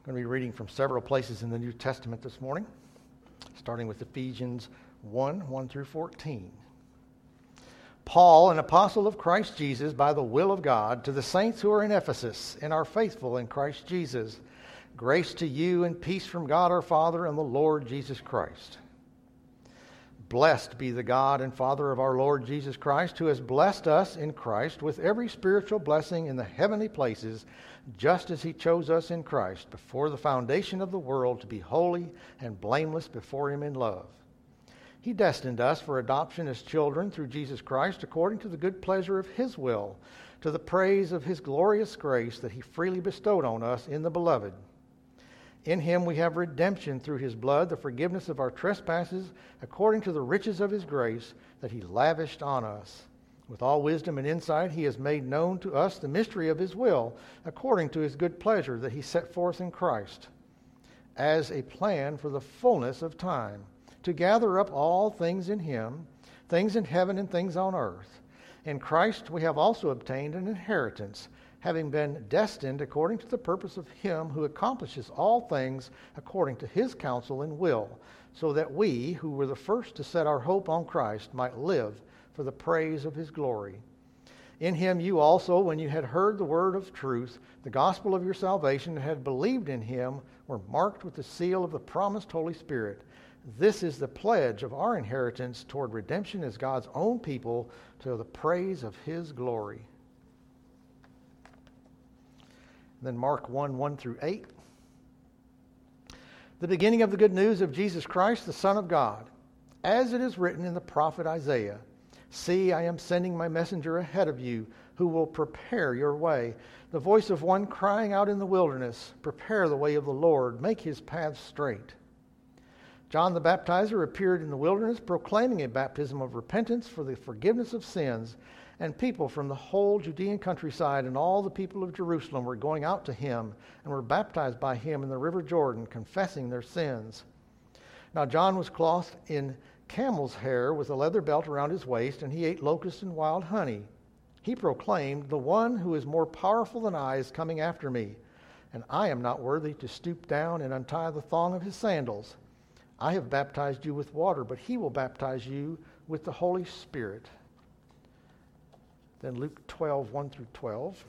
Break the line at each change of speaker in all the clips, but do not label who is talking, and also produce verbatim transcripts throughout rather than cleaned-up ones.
I'm going to be reading from several places in the New Testament this morning, starting with Ephesians one, one through fourteen. Paul, an apostle of Christ Jesus, by the will of God, to the saints who are in Ephesus and are faithful in Christ Jesus, grace to you and peace from God our Father and the Lord Jesus Christ. Blessed be the God and Father of our Lord Jesus Christ, who has blessed us in Christ with every spiritual blessing in the heavenly places, just as he chose us in Christ before the foundation of the world to be holy and blameless before him in love. He destined us for adoption as children through Jesus Christ according to the good pleasure of his will, to the praise of his glorious grace that he freely bestowed on us in the Beloved. In him we have redemption through his blood, the forgiveness of our trespasses, according to the riches of his grace that he lavished on us. With all wisdom and insight he has made known to us the mystery of his will, according to his good pleasure that he set forth in Christ, as a plan for the fullness of time, to gather up all things in him, things in heaven and things on earth. In Christ we have also obtained an inheritance, having been destined according to the purpose of him who accomplishes all things according to his counsel and will, so that we, who were the first to set our hope on Christ, might live for the praise of his glory. In him you also, when you had heard the word of truth, the gospel of your salvation, and had believed in him, were marked with the seal of the promised Holy Spirit. This is the pledge of our inheritance toward redemption as God's own people, to the praise of his glory. Then Mark one, one through eight. The beginning of the good news of Jesus Christ, the Son of God, as it is written in the prophet Isaiah. See, I am sending my messenger ahead of you, who will prepare your way. The voice of one crying out in the wilderness, prepare the way of the Lord, make his paths straight. John the Baptizer appeared in the wilderness, proclaiming a baptism of repentance for the forgiveness of sins, and people from the whole Judean countryside and all the people of Jerusalem were going out to him and were baptized by him in the river Jordan, confessing their sins. Now John was clothed in camel's hair with a leather belt around his waist, and he ate locusts and wild honey. He proclaimed, the one who is more powerful than I is coming after me, and I am not worthy to stoop down and untie the thong of his sandals. I have baptized you with water, but he will baptize you with the Holy Spirit. Then Luke twelve, one through twelve.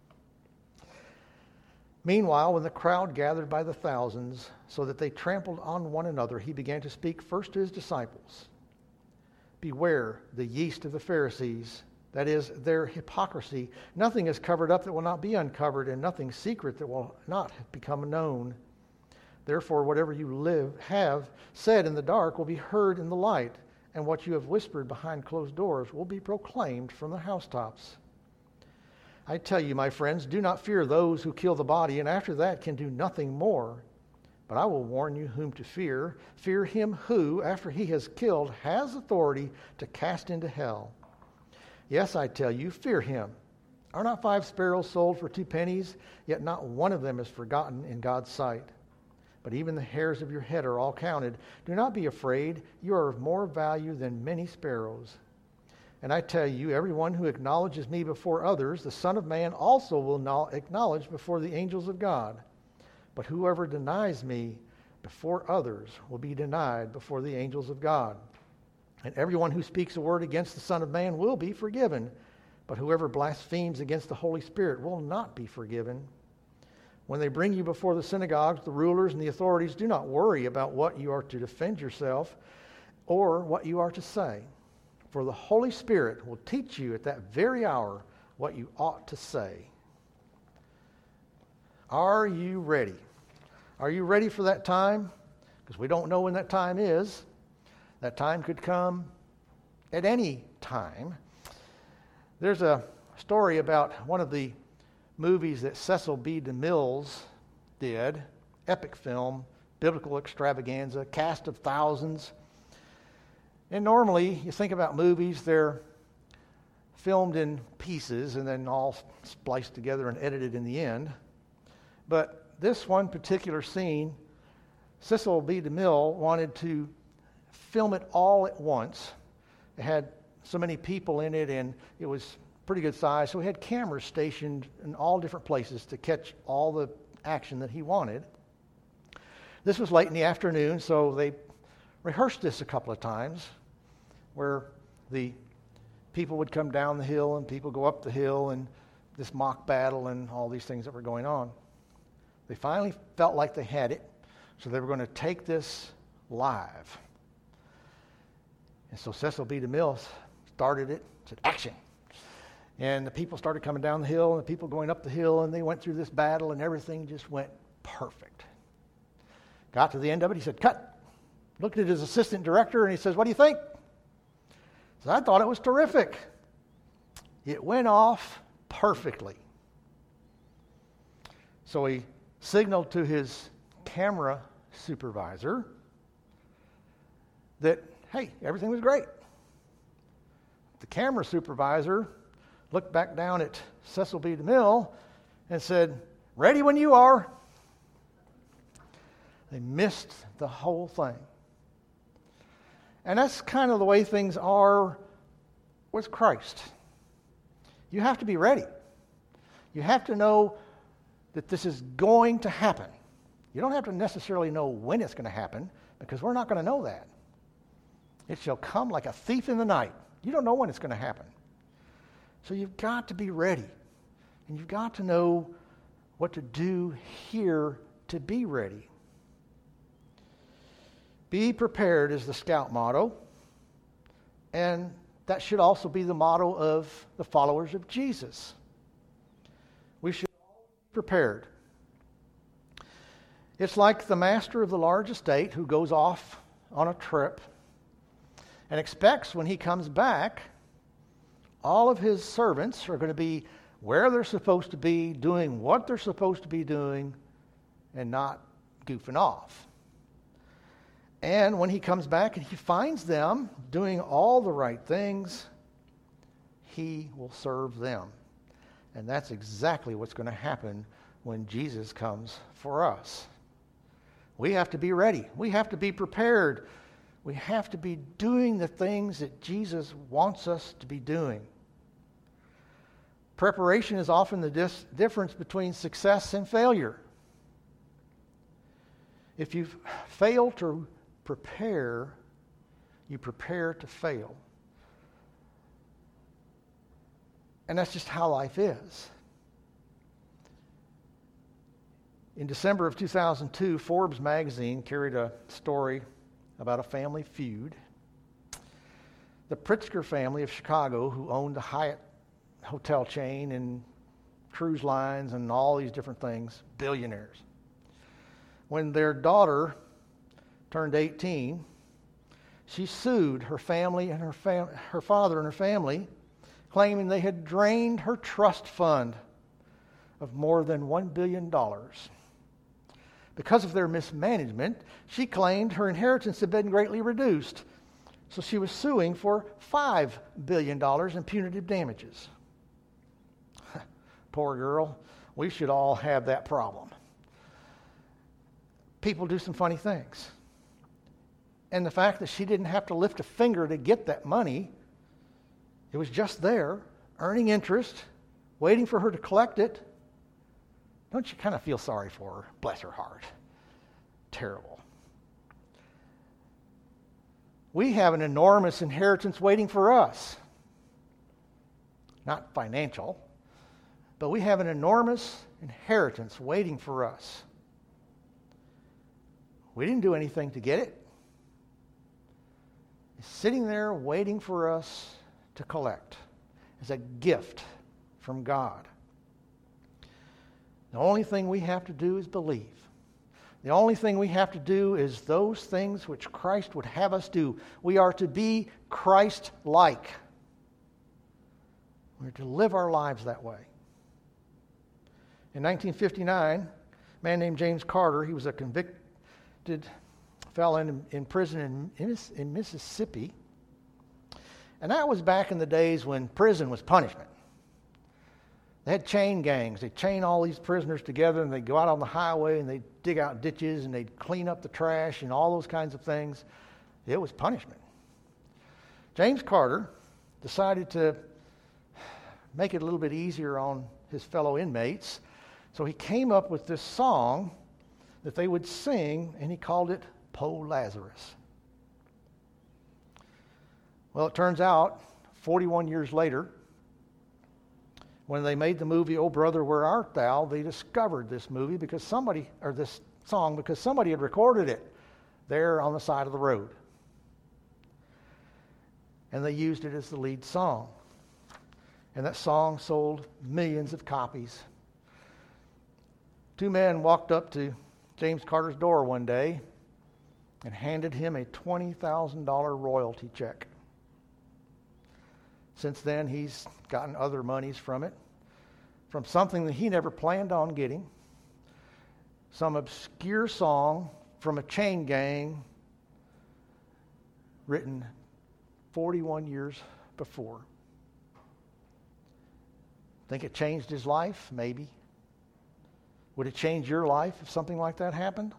Meanwhile, when the crowd gathered by the thousands, so that they trampled on one another, he began to speak first to his disciples. Beware the yeast of the Pharisees, that is, their hypocrisy. Nothing is covered up that will not be uncovered, and nothing secret that will not become known. Therefore, whatever you live have said in the dark will be heard in the light, and what you have whispered behind closed doors will be proclaimed from the housetops. I tell you, my friends, do not fear those who kill the body, and after that can do nothing more. But I will warn you whom to fear. Fear him who, after he has killed, has authority to cast into hell. Yes, I tell you, fear him. Are not five sparrows sold for two pennies? Yet not one of them is forgotten in God's sight. But even the hairs of your head are all counted. Do not be afraid. You are of more value than many sparrows. And I tell you, everyone who acknowledges me before others, the Son of Man also will acknowledge before the angels of God. But whoever denies me before others will be denied before the angels of God. And everyone who speaks a word against the Son of Man will be forgiven. But whoever blasphemes against the Holy Spirit will not be forgiven. When they bring you before the synagogues, the rulers, and the authorities, do not worry about what you are to defend yourself or what you are to say. For the Holy Spirit will teach you at that very hour what you ought to say. Are you ready? Are you ready for that time? Because we don't know when that time is. That time could come at any time. There's a story about one of the movies that Cecil B. DeMille did, epic film, biblical extravaganza, cast of thousands. And normally, you think about movies, they're filmed in pieces and then all spliced together and edited in the end. But this one particular scene, Cecil B. DeMille wanted to film it all at once. It had so many people in it, and it was pretty good size. So he had cameras stationed in all different places to catch all the action that he wanted. this was late in the afternoon, so they rehearsed this a couple of times, where the people would come down the hill and people go up the hill, and this mock battle and all these things that were going on. They finally felt like they had it, so they were going to take this live. And so Cecil B. DeMille started it, said, action. And the people started coming down the hill, and the people going up the hill, and they went through this battle, and everything just went perfect. Got to the end of it, he said, cut. Looked at his assistant director, and he says, what do you think? He said, I thought it was terrific. It went off perfectly. So he signaled to his camera supervisor that, hey, everything was great. The camera supervisor looked back down at Cecil B. DeMille and said, ready when you are. They missed the whole thing. And that's kind of the way things are with Christ. You have to be ready. You have to know that this is going to happen. You don't have to necessarily know when it's going to happen, because we're not going to know that. It shall come like a thief in the night. You don't know when it's going to happen. So you've got to be ready. And you've got to know what to do here to be ready. Be prepared is the Scout motto. And that should also be the motto of the followers of Jesus. We should all be prepared. It's like the master of the large estate who goes off on a trip and expects when he comes back, all of his servants are going to be where they're supposed to be, doing what they're supposed to be doing, and not goofing off. And when he comes back and he finds them doing all the right things, he will serve them. And that's exactly what's going to happen when Jesus comes for us. We have to be ready. We have to be prepared. We have to be doing the things that Jesus wants us to be doing. Preparation is often the dis- difference between success and failure. If you fail to prepare, you prepare to fail. And that's just how life is. In December of two thousand two, Forbes magazine carried a story about a family feud. The Pritzker family of Chicago, who owned the Hyatt hotel chain and cruise lines and all these different things, billionaires. When their daughter turned eighteen, she sued her family and her fam- her father and her family, claiming they had drained her trust fund of more than one billion dollars. Because of their mismanagement, she claimed her inheritance had been greatly reduced, so she was suing for five billion dollars in punitive damages. Poor girl. We should all have that problem. People do some funny things. And the fact that she didn't have to lift a finger to get that money, it was just there, earning interest, waiting for her to collect it. Don't you kind of feel sorry for her? Bless her heart. Terrible. We have an enormous inheritance waiting for us. Not financial, but we have an enormous inheritance waiting for us. We didn't do anything to get it. It's sitting there waiting for us to collect. It's a gift from God. The only thing we have to do is believe. The only thing we have to do is those things which Christ would have us do. We are to be Christ-like. We're to live our lives that way. In nineteen fifty-nine, a man named James Carter, he was a convicted fellow in, in prison in, in Mississippi. And that was back in the days when prison was punishment. They had chain gangs. They'd chain all these prisoners together, and they'd go out on the highway, and they'd dig out ditches, and they'd clean up the trash and all those kinds of things. It was punishment. James Carter decided to make it a little bit easier on his fellow inmates, so he came up with this song that they would sing, and he called it Po Lazarus. Well, it turns out, forty-one years later, when they made the movie Oh Brother, Where Art Thou, they discovered this movie because somebody, or this song, because somebody had recorded it there on the side of the road. And they used it as the lead song. And that song sold millions of copies. Two men walked up to James Carter's door one day and handed him a twenty thousand dollars royalty check. Since then, he's gotten other monies from it, from something that he never planned on getting, some obscure song from a chain gang written forty-one years before. Think it changed his life? Maybe. Would it change your life if something like that happened?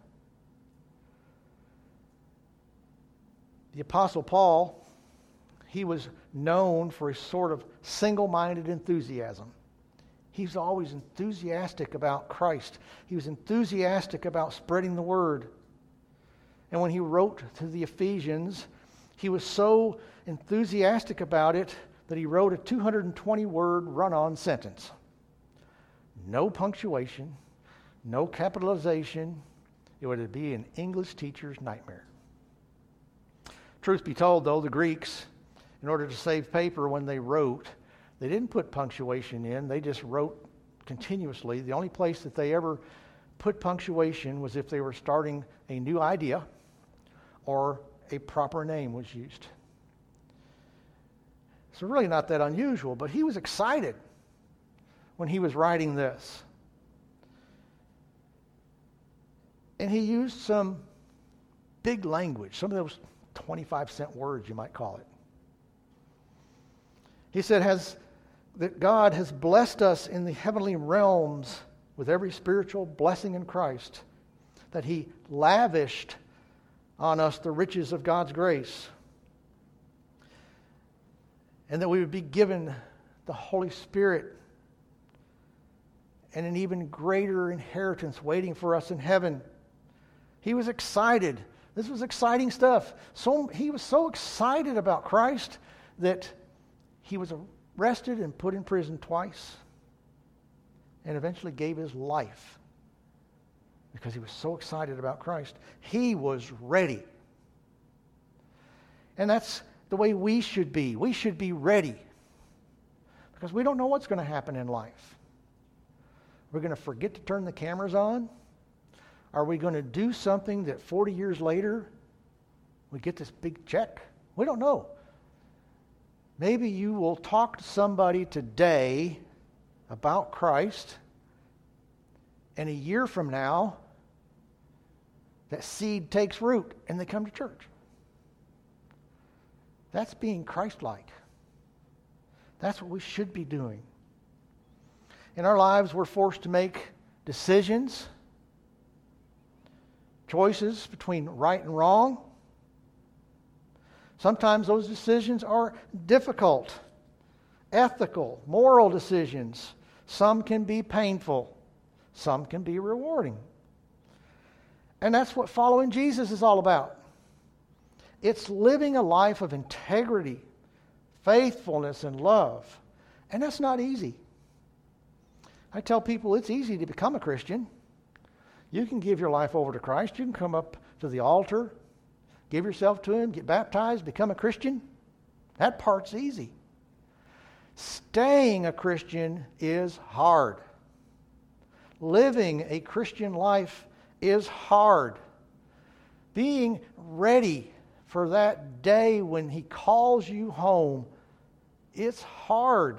The Apostle Paul, he was known for his sort of single-minded enthusiasm. He was always enthusiastic about Christ. He was enthusiastic about spreading the word. And when he wrote to the Ephesians, he was so enthusiastic about it that he wrote a two hundred twenty word run-on sentence. No punctuation, no capitalization. It would be an English teacher's nightmare. Truth be told, though, the Greeks, in order to save paper when they wrote, they didn't put punctuation in. They just wrote continuously. The only place that they ever put punctuation was if they were starting a new idea or a proper name was used. So really not that unusual, but he was excited when he was writing this. And he used some big language, some of those twenty-five cent words, you might call it. He said, has that God has blessed us in the heavenly realms with every spiritual blessing in Christ, that he lavished on us the riches of God's grace, and that we would be given the Holy Spirit and an even greater inheritance waiting for us in heaven. He was excited. This was exciting stuff. So he was so excited about Christ that he was arrested and put in prison twice and eventually gave his life because he was so excited about Christ. He was ready. And that's the way we should be. We should be ready because we don't know what's going to happen in life. We're going to forget to turn the cameras on? Are we going to do something that forty years later we get this big check? We don't know. Maybe you will talk to somebody today about Christ, and a year from now, that seed takes root and they come to church. That's being Christ-like. That's what we should be doing. In our lives, we're forced to make decisions, choices between right and wrong. Sometimes those decisions are difficult, ethical, moral decisions. Some can be painful. Some can be rewarding. And that's what following Jesus is all about. It's living a life of integrity, faithfulness, and love. And that's not easy. I tell people it's easy to become a Christian. You can give your life over to Christ. You can come up to the altar, give yourself to Him, get baptized, become a Christian. That part's easy. Staying a Christian is hard. Living a Christian life is hard. Being ready for that day when He calls you home, it's hard.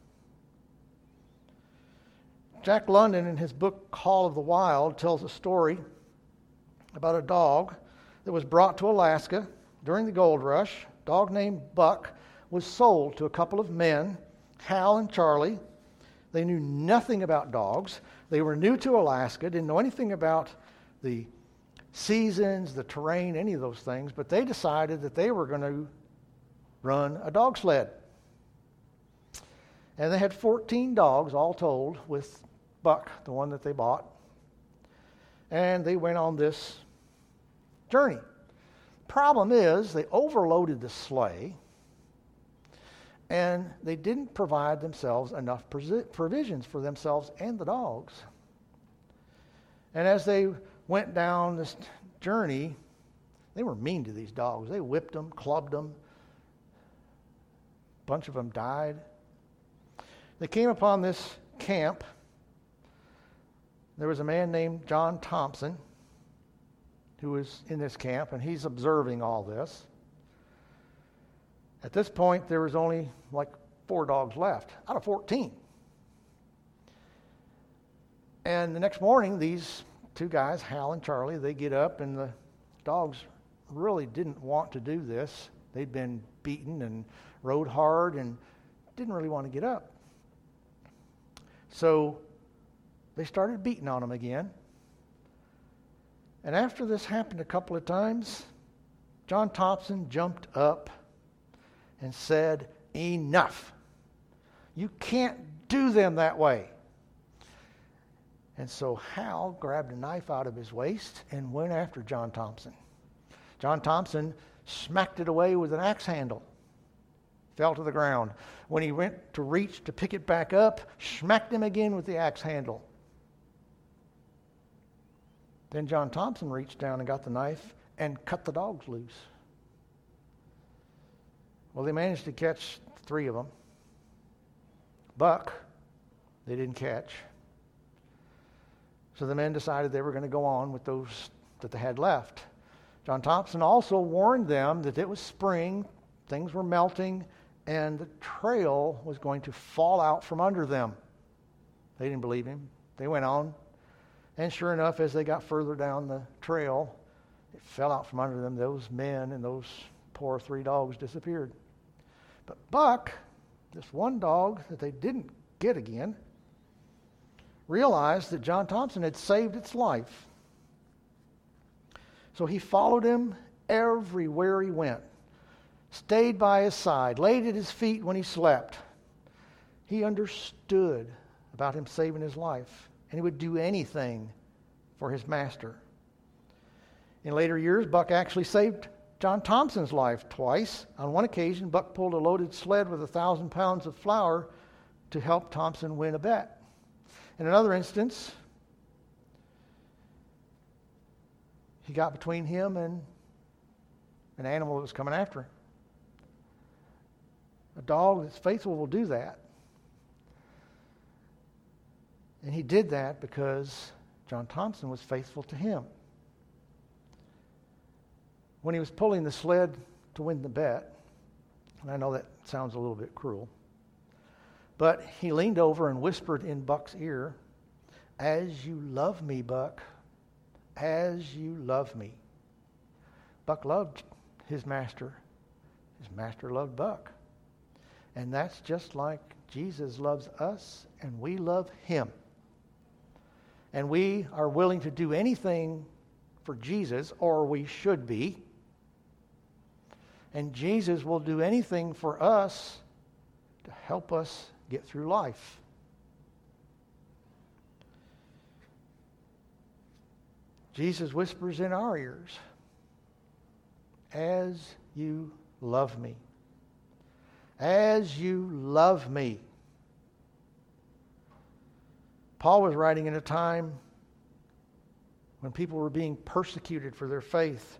Jack London, in his book Call of the Wild, tells a story about a dog that was brought to Alaska during the gold rush. A dog named Buck was sold to a couple of men, Hal and Charlie. They knew nothing about dogs. They were new to Alaska, didn't know anything about the seasons, the terrain, any of those things, but they decided that they were going to run a dog sled. And they had fourteen dogs all told, with Buck, the one that they bought. and they went on this journey. Problem is, they overloaded the sleigh, and they didn't provide themselves enough provisions for themselves and the dogs. And as they went down this journey, they were mean to these dogs. They whipped them, clubbed them. A bunch of them died. They came upon this camp. There was a man named John Thompson who was in this camp, and he's observing all this. At this point, there was only like four dogs left out of fourteen. And the next morning, these two guys, Hal and Charlie, they get up, and the dogs really didn't want to do this. They'd been beaten and rode hard and didn't really want to get up. So they started beating on them again. And after this happened a couple of times, John Thompson jumped up and said, "Enough. You can't do them that way." And so Hal grabbed a knife out of his waist and went after John Thompson. John Thompson smacked it away with an axe handle. Fell to the ground. When he went to reach to pick it back up, smacked him again with the axe handle. Then John Thompson reached down and got the knife and cut the dogs loose. Well, they managed to catch three of them. Buck, they didn't catch. So the men decided they were going to go on with those that they had left. John Thompson also warned them that it was spring, things were melting, and the trail was going to fall out from under them. They didn't believe him. They went on. And sure enough, as they got further down the trail, it fell out from under them. Those men and those poor three dogs disappeared. But Buck, this one dog that they didn't get again, realized that John Thompson had saved its life. So he followed him everywhere he went, stayed by his side, laid at his feet when he slept. He understood about him saving his life, and he would do anything for his master. In later years, Buck actually saved John Thompson's life twice. On one occasion, Buck pulled a loaded sled with a thousand pounds of flour to help Thompson win a bet. In another instance, he got between him and an animal that was coming after him. A dog that's faithful will do that. And he did that because John Thompson was faithful to him. When he was pulling the sled to win the bet, and I know that sounds a little bit cruel, but he leaned over and whispered in Buck's ear, "As you love me, Buck, as you love me." Buck loved his master. His master loved Buck. And that's just like Jesus loves us, and we love him. And we are willing to do anything for Jesus, or we should be. And Jesus will do anything for us to help us get through life. Jesus whispers in our ears, "As you love me. As you love me." Paul was writing in a time when people were being persecuted for their faith.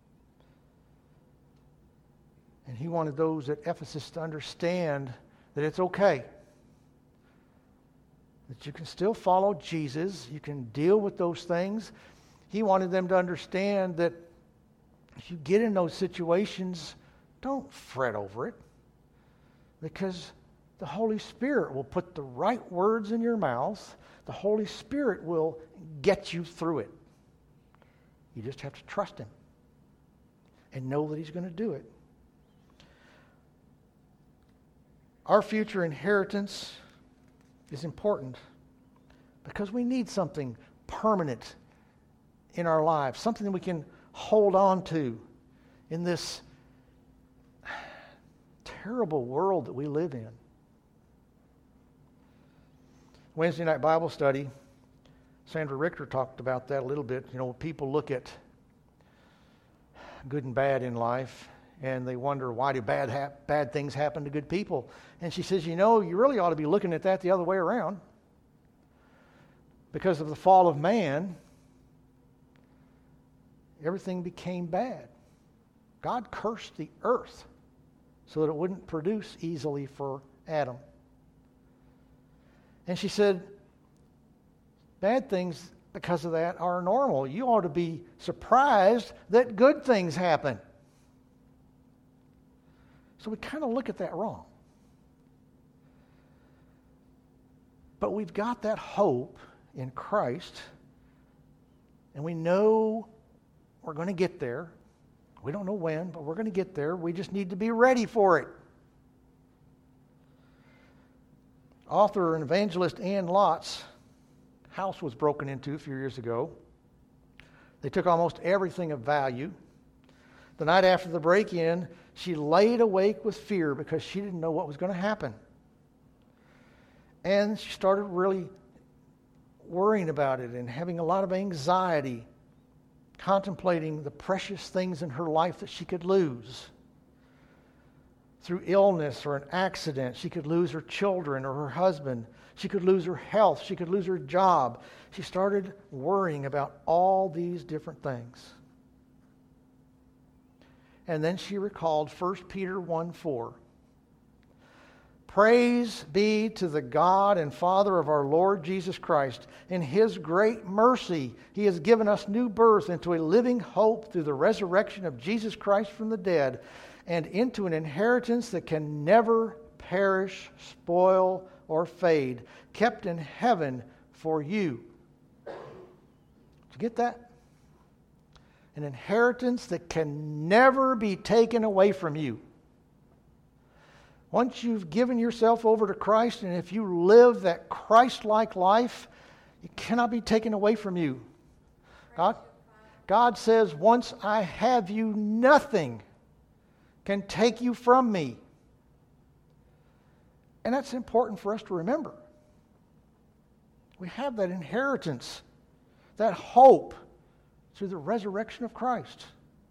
And he wanted those at Ephesus to understand that it's okay. That you can still follow Jesus. You can deal with those things. He wanted them to understand that if you get in those situations, don't fret over it. Because the Holy Spirit will put the right words in your mouth. The Holy Spirit will get you through it. You just have to trust him and know that he's going to do it. Our future inheritance is important because we need something permanent in our lives, something that we can hold on to in this terrible world that we live in. Wednesday night Bible study, Sandra Richter talked about that a little bit. You know, people look at good and bad in life, and they wonder, why do bad hap- bad things happen to good people? And she says, you know, you really ought to be looking at that the other way around. Because of the fall of man, everything became bad. God cursed the earth so that it wouldn't produce easily for Adam. And she said, bad things because of that are normal. You ought to be surprised that good things happen. So we kind of look at that wrong. But we've got that hope in Christ, and we know we're going to get there. We don't know when, but we're going to get there. We just need to be ready for it. Author and evangelist Ann Lott's house was broken into a few years ago. They took almost everything of value. The night after the break-in, she laid awake with fear because she didn't know what was going to happen. And she started really worrying about it and having a lot of anxiety, contemplating the precious things in her life that she could lose. Through illness or an accident, she could lose her children or her husband. She could lose her health. She could lose her job. She started worrying about all these different things. And then she recalled First Peter one four. Praise be to the God and Father of our Lord Jesus Christ. In His great mercy, He has given us new birth into a living hope through the resurrection of Jesus Christ from the dead, and into an inheritance that can never perish, spoil, or fade, kept in heaven for you. Did you get that? An inheritance that can never be taken away from you. Once you've given yourself over to Christ, and if you live that Christ-like life, it cannot be taken away from you. God, God says, once I have you, nothing can take you from me. And that's important for us to remember. We have that inheritance, that hope through the resurrection of Christ.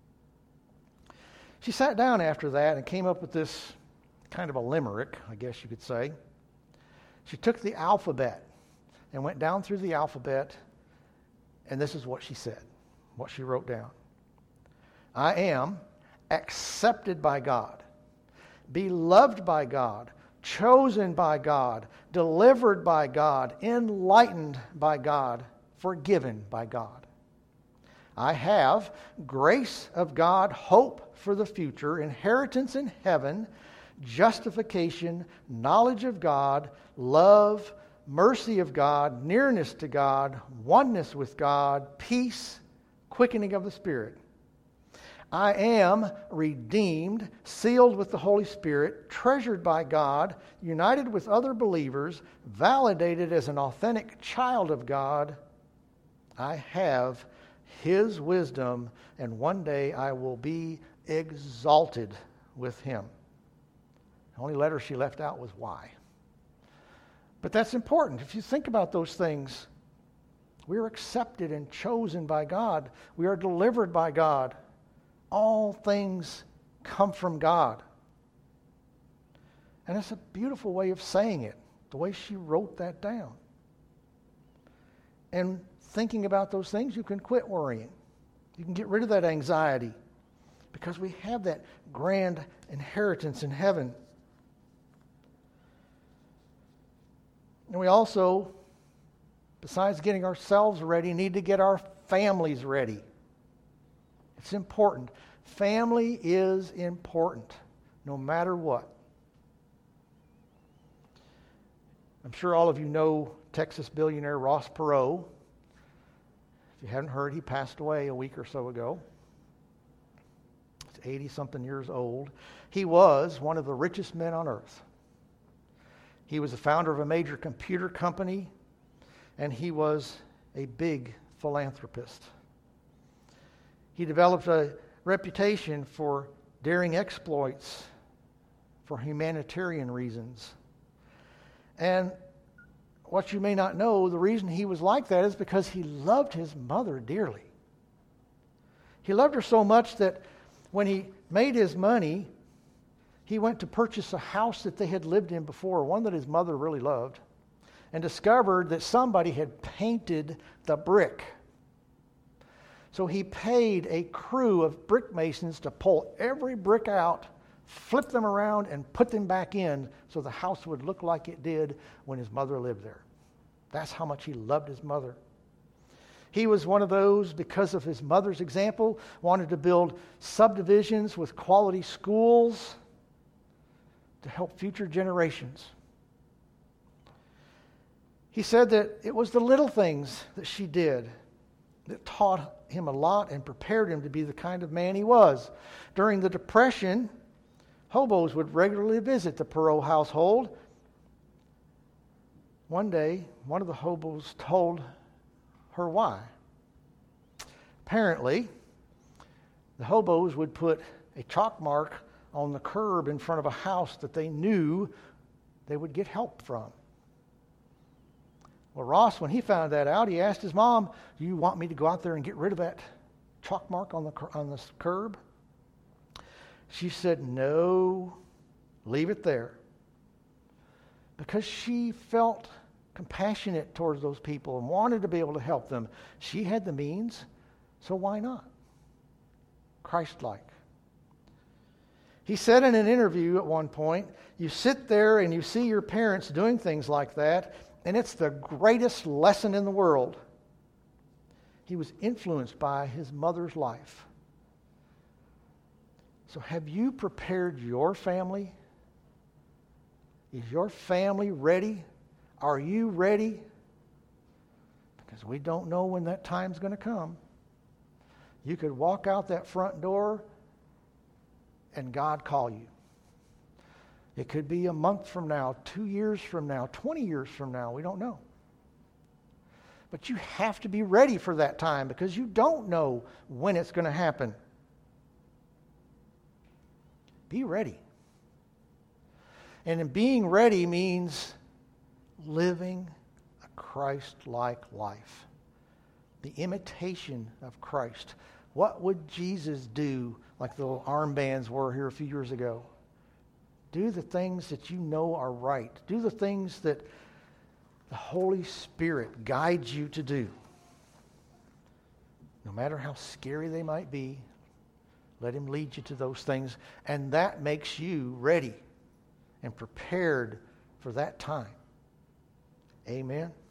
She sat down after that and came up with this kind of a limerick, I guess you could say. She took the alphabet and went down through the alphabet, and this is what she said, what she wrote down. I am accepted by God, beloved by God, chosen by God, delivered by God, enlightened by God, forgiven by God. I have grace of God, hope for the future, inheritance in heaven, justification, knowledge of God, love, mercy of God, nearness to God, oneness with God, peace, quickening of the Spirit. I am redeemed, sealed with the Holy Spirit, treasured by God, united with other believers, validated as an authentic child of God. I have His wisdom, and one day I will be exalted with Him. The only letter she left out was why. But that's important. If you think about those things, we are accepted and chosen by God. We are delivered by God. All things come from God. And it's a beautiful way of saying it, the way she wrote that down. And thinking about those things, you can quit worrying. You can get rid of that anxiety because we have that grand inheritance in heaven. And we also, besides getting ourselves ready, need to get our families ready. It's important. Family is important, no matter what. I'm sure all of you know Texas billionaire Ross Perot. If you haven't heard, he passed away a week or so ago. He's eighty-something years old. He was one of the richest men on earth. He was the founder of a major computer company, and he was a big philanthropist. He developed a reputation for daring exploits for humanitarian reasons. And what you may not know, the reason he was like that is because he loved his mother dearly. He loved her so much that when he made his money, he went to purchase a house that they had lived in before, one that his mother really loved, and discovered that somebody had painted the brick. So he paid a crew of brick masons to pull every brick out, flip them around, and put them back in so the house would look like it did when his mother lived there. That's how much he loved his mother. He was one of those, because of his mother's example, wanted to build subdivisions with quality schools to help future generations. He said that it was the little things that she did that taught him a lot and prepared him to be the kind of man he was. During the Depression, hobos would regularly visit the Perot household. One day, one of the hobos told her why. Apparently, the hobos would put a chalk mark on the curb in front of a house that they knew they would get help from. Well, Ross, when he found that out, he asked his mom, "Do you want me to go out there and get rid of that chalk mark on the on the curb?" She said, "No, leave it there." Because she felt compassionate towards those people and wanted to be able to help them. She had the means, so why not? Christ-like. He said in an interview at one point, you sit there and you see your parents doing things like that, and it's the greatest lesson in the world. He was influenced by his mother's life. So have you prepared your family? Is your family ready? Are you ready? Because we don't know when that time's going to come. You could walk out that front door and God call you. It could be a month from now, two years from now, twenty years from now. We don't know. But you have to be ready for that time because you don't know when it's going to happen. Be ready. And in being ready means living a Christ-like life. The imitation of Christ. What would Jesus do, like the little armbands were here a few years ago? Do the things that you know are right. Do the things that the Holy Spirit guides you to do. No matter how scary they might be, let Him lead you to those things. And that makes you ready and prepared for that time. Amen.